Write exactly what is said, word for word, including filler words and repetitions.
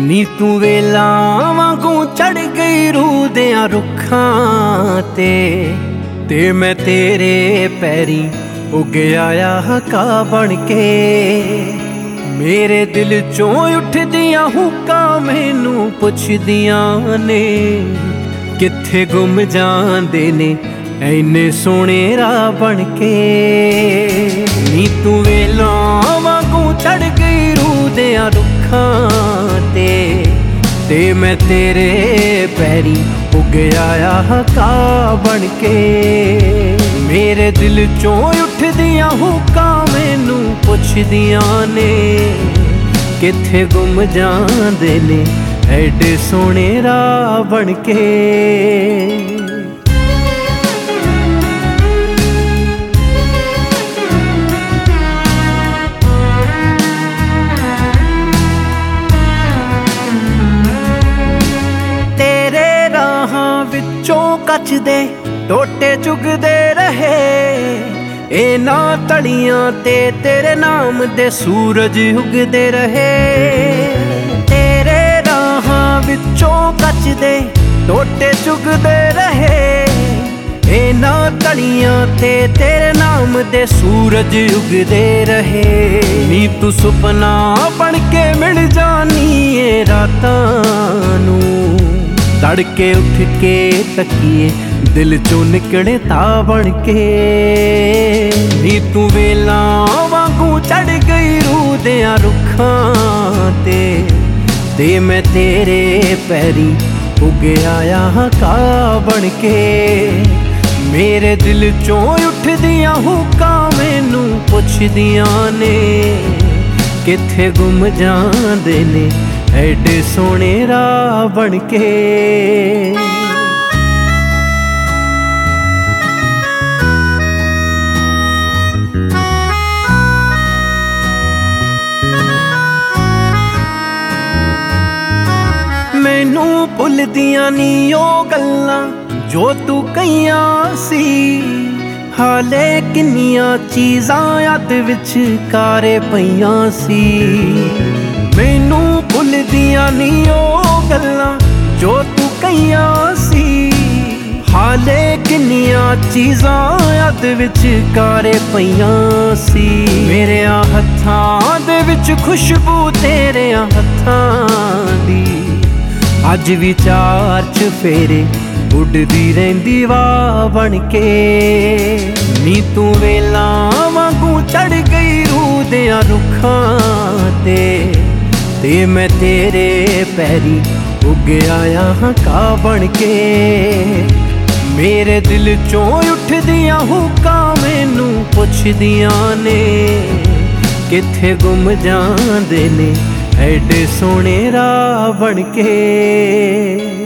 ਨੀ ਤੂੰ ਵੇਲਾਂ ਵਾਂਗੂ ਚੜ ਗਈ ਰੂਹ ਦਿਆਂ ਰੁੱਖਾਂ ਤੇ ਤੇ ਮੈਂ ਤੇਰੇ ਪੈਰੀਂ ਉੱਗ ਆਇਆ ਹਕਾ ਬਣ ਕੇ। ਮੇਰੇ ਦਿਲ ਚੋਂ ਉੱਠਦੀਆਂ ਹੁਕਾਂ ਮੈਨੂੰ ਪੁੱਛਦੀਆਂ ਨੇ, ਕਿੱਥੇ ਗੁੰਮ ਜਾਂਦੇ ਨੇ ਐਨੇ ਸੋਹਣੇ ਰਾਹ ਬਣ ਕੇ। ਨੀ ਤੂੰ ਵੇਲਾਂ ਵਾਂਗੂ ਚੜ ਗਈ ਰੂਹ ਦਿਆਂ ਰੁੱਖਾਂ ਤੇ ਤੇ ਮੈਂ ਤੇਰੇ ਪੈਰੀਂ ਉੱਗ ਆਇਆ ਹਕਾ ਬਣ ਕੇ। ਮੇਰੇ ਦਿਲ ਚੋਂ ਉੱਠਦੀਆਂ ਹੁਕਾਂ ਮੈਨੂੰ ਪੁੱਛਦੀਆਂ ਨੇ, ਕਿੱਥੇ ਗੁੰਮ ਜਾਂਦੇ ਨੇ ਐਡੇ ਸੋਹਣੇ ਰਾਹ ਬਣ ਕੇ। ਵਿੱਚੋਂ ਕੱਚ ਦੇ ਟੋਟੇ ਚੁਗਦੇ ਰਹੇ, ਇਹਨਾਂ ਤਲੀਆਂ ਤੇ ਤੇਰੇ ਨਾਮ ਦੇ ਸੂਰਜ ਉਗਦੇ ਰਹੇ। ਤੇਰੇ ਰਾਹਾਂ ਵਿੱਚੋਂ ਕੱਚ ਦੇ ਟੋਟੇ ਚੁਗਦੇ ਰਹੇ, ਇਹਨਾਂ ਤਲੀਆਂ ਤੇ ਤੇਰੇ ਨਾਮ ਦੇ ਸੂਰਜ ਉਗਦੇ ਰਹੇ। ਨੀ ਤੂੰ ਸੁਪਨਾ ਬਣ ਕੇ ਮਿਲ ਜਾਨੀ ਏ ਰਾਤਾਂ ਨੂੰ, ਤੜਕੇ ਉੱਠ ਕੇ ਤੱਕੀਏ ਦਿਲ ਚੋਂ ਨਿਕਲੇ ਤਾਂ ਬਣ ਕੇ। ਨੀ ਤੂੰ ਵੇਲਾਂ ਵਾਂਗੂ ਚੜ ਗਈ ਰੂਹ ਦਿਆਂ ਰੁੱਖਾਂ ਤੇ ਤੇ ਮੈਂ ਤੇਰੇ ਪੈਰੀਂ ਉੱਗ ਆਇਆ ਹਕਾ ਬਣ ਕੇ। ਮੇਰੇ ਦਿਲ ਚੋਂ ਉੱਠਦੀਆਂ ਹੁਕਾਂ ਮੈਨੂੰ ਪੁੱਛਦੀਆਂ ਨੇ, ਕਿੱਥੇ ਗੁੰਮ ਜਾਂਦੇ ਨੇ ਐਡੇ ਸੋਹਣੇ ਰਾਹ ਬਣ ਕੇ। ਮੈਨੂੰ ਭੁੱਲਦੀਆਂ ਨੀ ਉਹ ਗੱਲਾਂ ਜੋ ਤੂੰ ਕਹੀਆਂ ਸੀ, ਹਾਲੇ ਕਿੰਨੀਆਂ ਚੀਜ਼ਾਂ ਯਾਦ ਵਿੱਚ ਕਾਰੇ ਪਈਆਂ ਸੀ। ਮੈਨੂੰ ਭੁੱਲਦੀਆਂ ਨੀ ਉਹ ਗੱਲਾਂ ਜੋ ਤੂੰ ਕਹੀਆਂ ਸੀ, ਹਾਲੇ ਕਿੰਨੀਆਂ ਚੀਜ਼ਾਂ ਯਾਦ ਵਿੱਚ ਕਾਰੇ ਪਈਆਂ ਸੀ। ਮੇਰਿਆਂ ਹੱਥਾਂ ਦੇ ਵਿੱਚ ਖੁਸ਼ਬੂ ਤੇਰਿਆਂ ਹੱਥਾਂ ਦੀ, ਅੱਜ ਵੀ ਚਾਰ ਚੁਫੇਰੇ ਉੱਡਦੀ ਰਹਿੰਦੀ ਵਾਹ ਬਣ ਕੇ। ਨੀ ਤੂੰ ਵੇਲਾਂ ਵਾਂਗੂ ਚੜ ਗਈ ਰੂਹ ਦਿਆਂ ਰੁੱਖਾਂ ਤੇ ਤੇ ਮੈਂ ਤੇਰੇ ਪੈਰੀਂ ਉੱਗ ਆਇਆ ਹਕਾ ਬਣ ਕੇ। ਮੇਰੇ ਦਿਲ ਚੋਂ ਉੱਠਦੀਆਂ ਹੁਕਾਂ ਮੈਨੂੰ ਪੁੱਛਦੀਆਂ ਨੇ, ਕਿੱਥੇ ਗੁੰਮ ਜਾਂਦੇ ਨੇ ਐਡੇ ਸੋਹਣੇ ਰਾਹ ਬਣ ਕੇ।